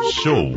Show.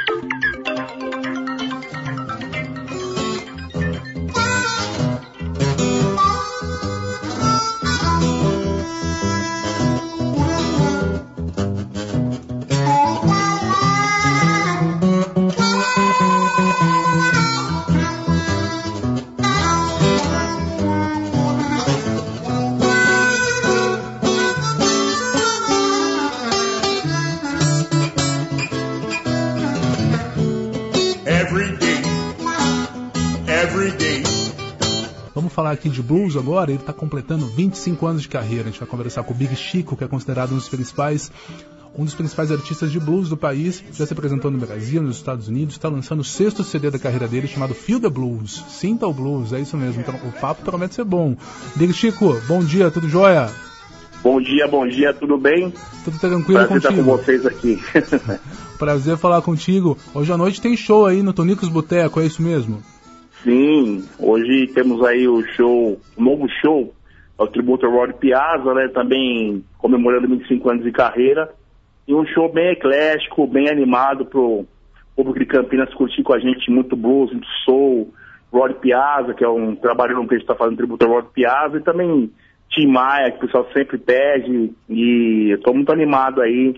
Vamos falar aqui de blues agora. Ele está completando 25 anos de carreira. A gente vai conversar com o Big Chico, que é considerado um dos principais artistas de blues do país. Já se apresentou no Brasil, nos Estados Unidos. Está lançando o 6º CD da carreira dele, chamado Feel the Blues. Sinta o blues, é isso mesmo. Então o papo promete ser bom. Big Chico, bom dia, tudo jóia? Bom dia, tudo bem? Tudo tranquilo. Prazer estar com vocês aqui. Prazer falar contigo. Hoje à noite tem show aí no Tonicos Boteco, é isso mesmo? Sim, hoje temos aí o novo show, o tributo ao Rod Piazza, né, também comemorando 25 anos de carreira, e um show bem eclético, bem animado pro público de Campinas curtir com a gente, muito blues, muito soul, Rod Piazza, que é um trabalho que a gente está fazendo tributo ao Rod Piazza, e também Tim Maia, que o pessoal sempre pede, e eu estou muito animado aí,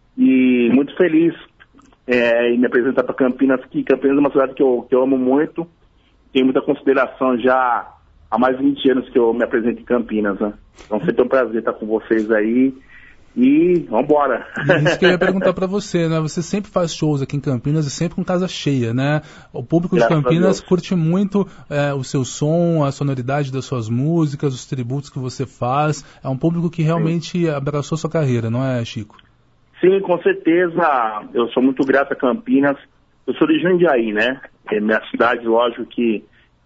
e muito feliz em me apresentar para Campinas, que Campinas é uma cidade que eu amo muito. Tenho muita consideração já há mais de 20 anos que eu me apresento em Campinas, né? Então sempre é um prazer estar com vocês aí e vamos embora. E a gente queria perguntar para você, né? Você sempre faz shows aqui em Campinas e sempre com casa cheia, né? O público de Campinas curte muito o seu som, a sonoridade das suas músicas, os tributos que você faz. É um público que realmente abraçou sua carreira, não é, Chico? Sim, com certeza. Eu sou muito grato a Campinas. Eu sou de Jundiaí, né? É minha cidade, lógico que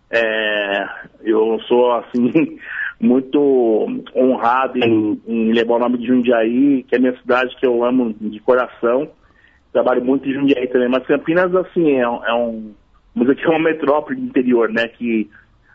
eu sou, assim, muito honrado em levar o nome de Jundiaí, que é a minha cidade que eu amo de coração. Trabalho muito em Jundiaí também, mas Campinas, assim, mas aqui é uma metrópole do interior, né? Que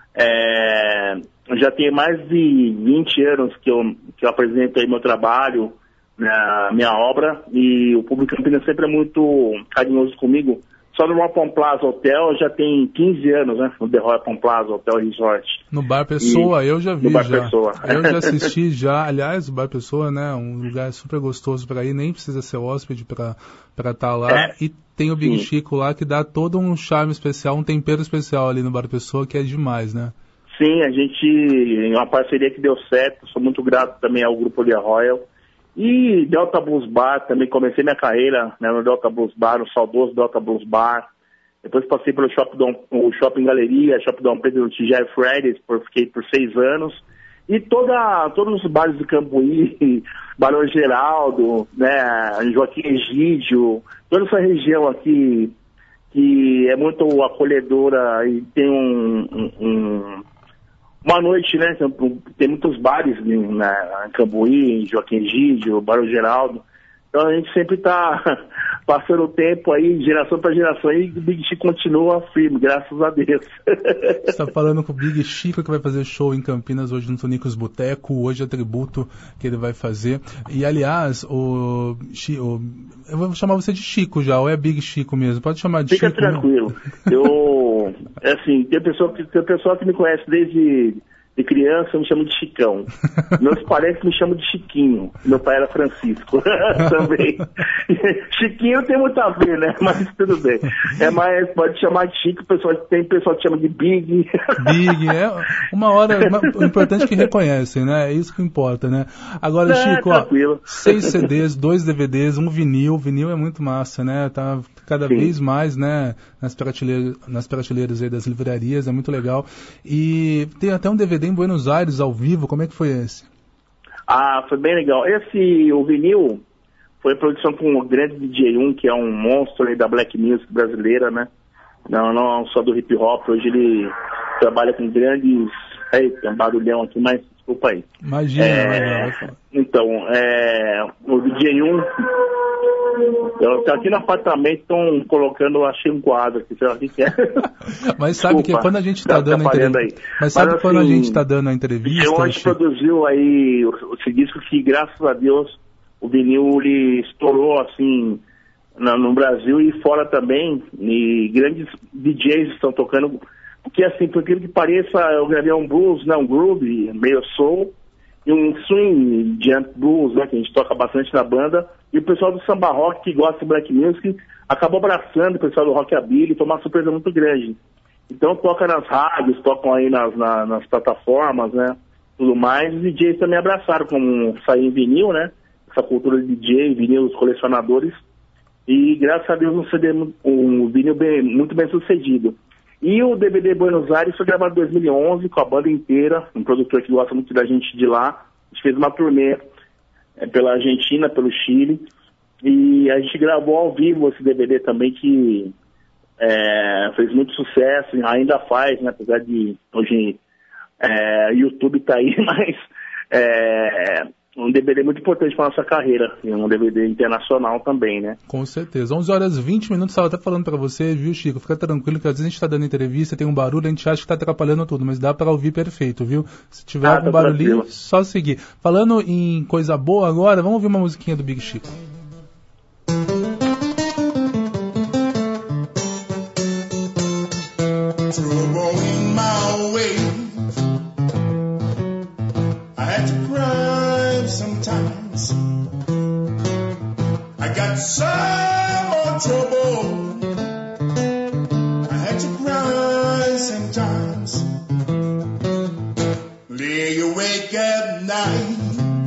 já tem mais de 20 anos que eu apresento aí meu trabalho, minha obra, e o público de Campinas sempre é muito carinhoso comigo. Só no Royal Palm Plaza Hotel já tem 15 anos, né? No The Royal Palm Plaza Hotel Resort. No Bar Pessoa, eu já vi. No Bar já. Pessoa. Eu já assisti já. Aliás, o Bar Pessoa, né? Um lugar super gostoso para ir, nem precisa ser hóspede para estar lá. E tem o Big Chico lá que dá todo um charme especial, um tempero especial ali no Bar Pessoa, que é demais, né? Sim, a gente, uma parceria que deu certo. Sou muito grato também ao Grupo The Royal. E Delta Blues Bar, também comecei minha carreira, né, no Delta Blues Bar, no saudoso Delta Blues Bar. Depois passei pelo Shopping Galeria, Shopping Dom Pedro no TGI Fridays, fiquei por 6 anos. E todos os bares do Cambuí, Barão Geraldo, né, Joaquim Egídio, toda essa região aqui que é muito acolhedora e tem uma noite, né? Tem muitos bares em Cambuí, Joaquim Egídio, Barão Geraldo. Então a gente sempre está passando o tempo aí, geração para geração, e o Big Chico continua firme, graças a Deus. Você está falando com o Big Chico, que vai fazer show em Campinas hoje no Tonicos Boteco, hoje é tributo que ele vai fazer. E aliás, eu vou chamar você de Chico já, ou é Big Chico mesmo? Pode chamar de Chico. Fica tranquilo. Assim, tem pessoa que me conhece desde de criança, me chama de Chicão. Meus parentes me chamam de Chiquinho. Meu pai era Francisco também. Chiquinho tem muito a ver, né? Mas tudo bem. Mas pode chamar de Chico, tem pessoal que chama de Big. Big, uma hora, o importante é que reconhecem, né? É isso que importa, né? Agora, Chico, 6 CDs, 2 DVDs, um vinil. Vinil é muito massa, né? Tá cada vez mais, né? Nas prateleiras aí das livrarias, é muito legal. E tem até um DVD em Buenos Aires, ao vivo. Como é que foi esse? Foi bem legal. O vinil foi produção com o grande DJ1, que é um monstro aí da Black Music brasileira, né? Não só do hip hop. Hoje ele trabalha com grandes... tem um barulhão aqui, mas desculpa aí. Imagina. Então, o DJ1... Aqui no apartamento estão colocando, achei um quadro aqui, sei lá o que é. Mas sabe que quando a gente está dando a entrevista... quando a gente está dando a entrevista... A gente produziu aí esse disco que, graças a Deus, o vinil ele estourou, assim, no Brasil e fora também, e grandes DJs estão tocando, porque assim, por aquilo que pareça, eu gravei um blues, né, um groove, meio soul, e um swing jump blues, né, que a gente toca bastante na banda, e o pessoal do samba rock, que gosta de black music, acabou abraçando o pessoal do rockabilly, foi uma surpresa muito grande. Então toca nas rádios, tocam aí nas plataformas, né, tudo mais. Os DJs também abraçaram, como sair em vinil, né, essa cultura de DJ, vinil, os colecionadores, e graças a Deus um vinil muito bem sucedido. E o DVD Buenos Aires foi gravado em 2011 com a banda inteira, um produtor que gosta muito da gente de lá. A gente fez uma turnê pela Argentina, pelo Chile, e a gente gravou ao vivo esse DVD também, que fez muito sucesso, ainda faz, né, apesar de hoje YouTube tá aí, mas um DVD muito importante para nossa carreira, e um DVD internacional também, né? Com certeza. 11 horas e 20 minutos, estava até falando para você, viu, Chico? Fica tranquilo que às vezes a gente está dando entrevista, tem um barulho, a gente acha que está atrapalhando tudo, mas dá para ouvir perfeito, viu? Se tiver algum barulhinho, só seguir. Falando em coisa boa agora, vamos ouvir uma musiquinha do Big Chico. Sometimes I got so much trouble. I had to cry sometimes. Lay awake at night.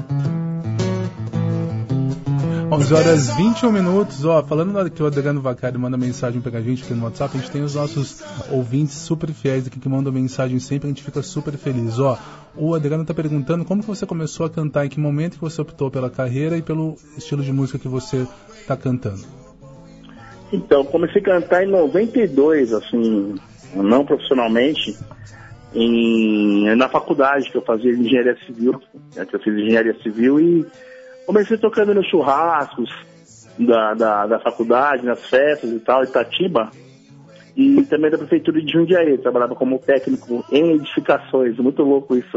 11 horas 21 minutos, ó, falando que o Adriano Vacari manda mensagem pra gente aqui no WhatsApp, a gente tem os nossos ouvintes super fiéis aqui que mandam mensagem sempre, a gente fica super feliz, ó. O Adriano tá perguntando como que você começou a cantar, em que momento que você optou pela carreira e pelo estilo de música que você tá cantando. Então, comecei a cantar em 92, assim, não profissionalmente, na faculdade que eu fazia engenharia civil, que eu fiz engenharia civil, e comecei tocando nos churrascos da faculdade, nas festas e tal, Itatiba, e também da prefeitura de Jundiaí. Trabalhava como técnico em edificações, muito louco isso.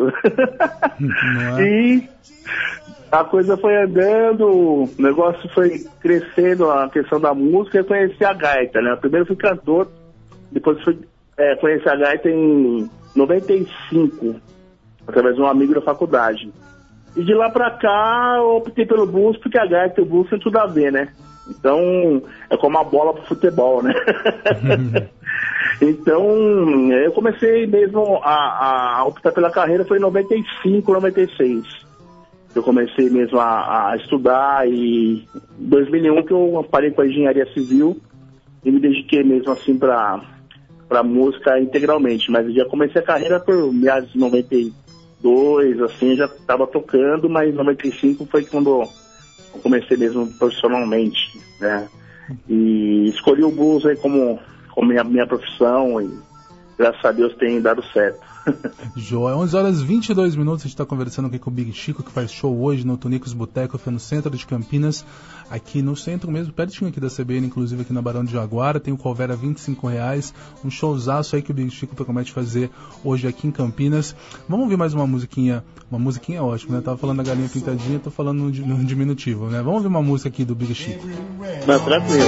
E a coisa foi andando, o negócio foi crescendo, a questão da música, e eu conheci a gaita, né? Primeiro fui cantor, depois fui conhecer a gaita em 95, através de um amigo da faculdade. E de lá pra cá eu optei pelo blues, porque a gaita e o blues tem tudo a ver, né? Então, é como a bola pro futebol, né? Então, eu comecei mesmo a optar pela carreira, foi em 95, 96. Eu comecei mesmo a estudar, e em 2001 que eu parei com a engenharia civil e me dediquei mesmo assim pra música integralmente. Mas eu já comecei a carreira por meados de 92, assim, já estava tocando, mas em 95 foi quando eu comecei mesmo profissionalmente, né? E escolhi o blues aí como minha profissão, e graças a Deus tem dado certo. Joia, 11 horas e 22 minutos, a gente está conversando aqui com o Big Chico, que faz show hoje no Tunicos Boteco, no centro de Campinas, aqui no centro mesmo, pertinho aqui da CBN, inclusive aqui na Barão de Jaguara. Tem o Cover a R$25, um showzaço aí que o Big Chico promete fazer hoje aqui em Campinas. Vamos ouvir mais uma musiquinha ótima, né? Tava falando da galinha pintadinha, tô falando no diminutivo, né? Vamos ouvir uma música aqui do Big Chico. Não, tranquilo.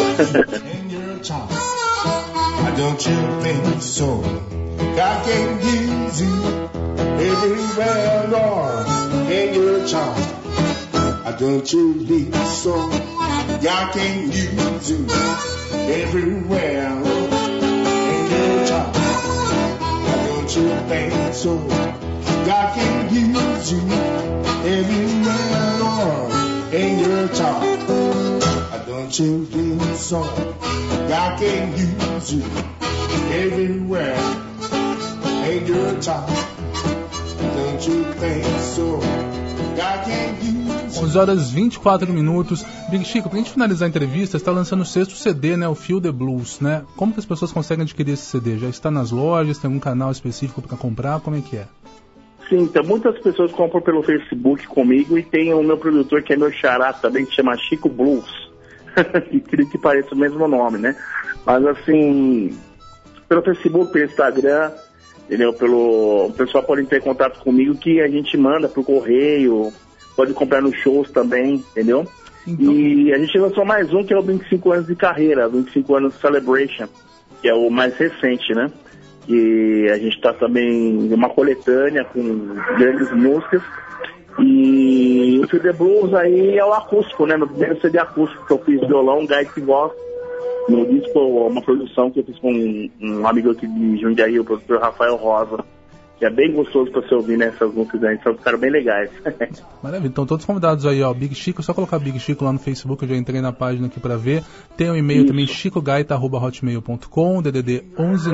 Don't you think so? God can use you everywhere, Lord, in your child. Don't you think so? God can use you everywhere, Lord, in your child. Don't you think so? God can use you everywhere, Lord, in your child. Don't you think so? God can use you everywhere. Ain't your time. Don't you think so? God can use you. 11 horas e 24 minutos. Big Chico, pra gente finalizar a entrevista, você está lançando o 6º CD, né? O Feel the Blues, né? Como que as pessoas conseguem adquirir esse CD? Já está nas lojas? Tem algum canal específico para comprar? Como é que é? Sim, então muitas pessoas compram pelo Facebook comigo, e tem o meu produtor, que é meu xará também, que chama Chico Blues. Que pareça o mesmo nome, né? Mas assim, pelo Facebook, pelo Instagram, entendeu? O pessoal pode ter contato comigo, que a gente manda pro correio, pode comprar nos shows também, entendeu? Então... E a gente lançou mais um, que é o 25 anos de carreira, 25 anos Celebration, que é o mais recente, né? E a gente está também em uma coletânea com grandes músicas. E o CD Blues aí é o acústico, né? No primeiro CD acústico que eu fiz violão, gaita e voz. No disco, uma produção que eu fiz com um amigo aqui de Jundiaí, o produtor Rafael Rosa, que é bem gostoso para você ouvir, né? Essas músicas aí, são ficaram bem legais. Maravilha, então todos convidados aí, ó, Big Chico, é só colocar Big Chico lá no Facebook, eu já entrei na página aqui para ver. Tem um e-mail também, chicogaita@hotmail.com, DDD 11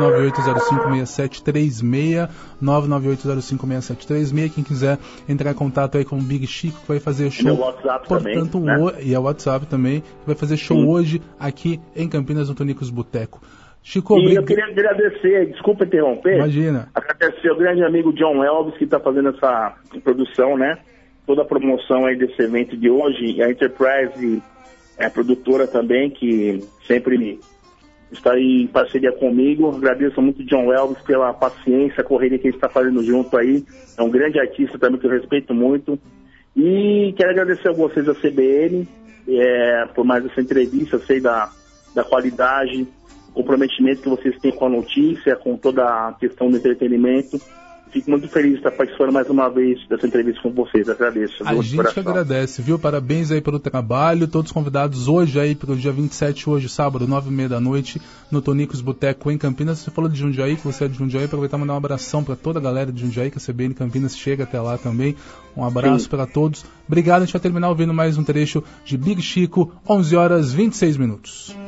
998056736, 998056736, quem quiser entrar em contato aí com o Big Chico, que vai fazer show. Meu WhatsApp portanto, também, né? E é o WhatsApp também, que vai fazer show hoje aqui em Campinas, no Tonicos Boteco. Chico, e eu queria agradecer, desculpa interromper. Imagina. Agradecer ao grande amigo John Elvis, que está fazendo essa produção, né? Toda a promoção aí desse evento de hoje. E a Enterprise é a produtora também, que sempre está aí em parceria comigo. Agradeço muito o John Elvis pela paciência, a correria que a gente está fazendo junto aí. É um grande artista também que eu respeito muito. E quero agradecer a vocês da CBN por mais essa entrevista. Eu sei da qualidade, comprometimento que vocês têm com a notícia, com toda a questão do entretenimento. Fico muito feliz de estar participando mais uma vez dessa entrevista com vocês. Agradeço. A gente que agradece, viu? Parabéns aí pelo trabalho. Todos convidados hoje aí para o dia 27, hoje, sábado, 9h30 da noite, no Tonicos Boteco em Campinas. Você falou de Jundiaí, que você é de Jundiaí. Aproveitar e mandar um abração para toda a galera de Jundiaí, que a CBN Campinas chega até lá também. Um abraço para todos. Obrigado. A gente vai terminar ouvindo mais um trecho de Big Chico, 11h26.